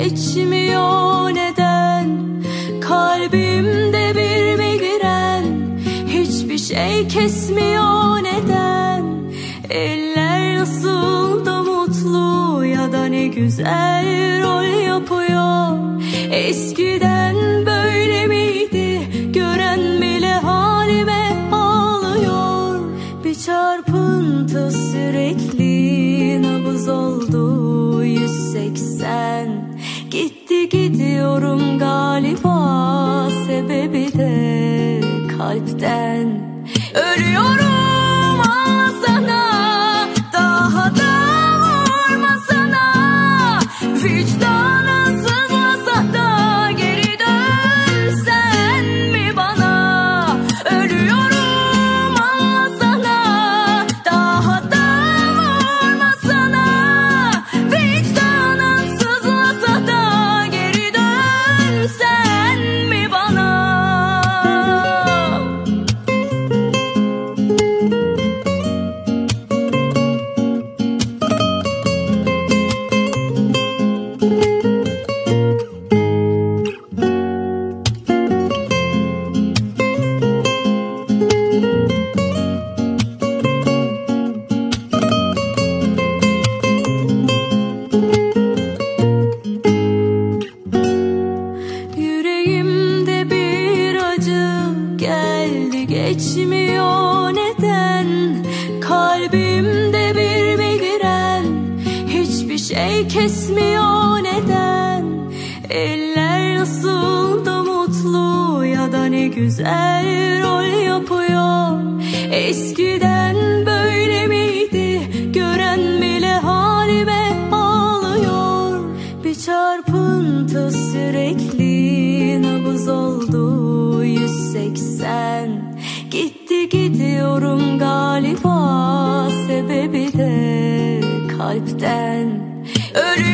geçmiyor neden? Kalbimde bir migren, hiçbir şey kesmiyor neden? Eller nasıl da mutlu ya da ne güzel rol yapıyor. Eskiden böyle miydi? Gören bile halime ağlıyor. Bir çarpıntı sürekli, nabız oldu 180. Gitti gidiyorum galiba, sebebi de kalpten. Ölüyorum ağlasana, daha da vurmasana. Vicdanın sızlasa da geri dönsen mi bana? Ölüyorum ağlasana, daha da vurmasana. Vicdanın sızlasa da geri dönsen mi bana? Yüreğimde bir acı geldi geçmiyor neden? Kalbimde bir migren, hiçbir şey kesmiyor neden? Eller nasıl da mutlu ya da ne güzel rol yapıyor. Eskiden böyle miydi? Gören bile halime ağlıyor. Bir çarpıntı sürekli, nabız oldu 180. Gitti gidiyorum galiba, sebebi de kalpten. Ölüyorum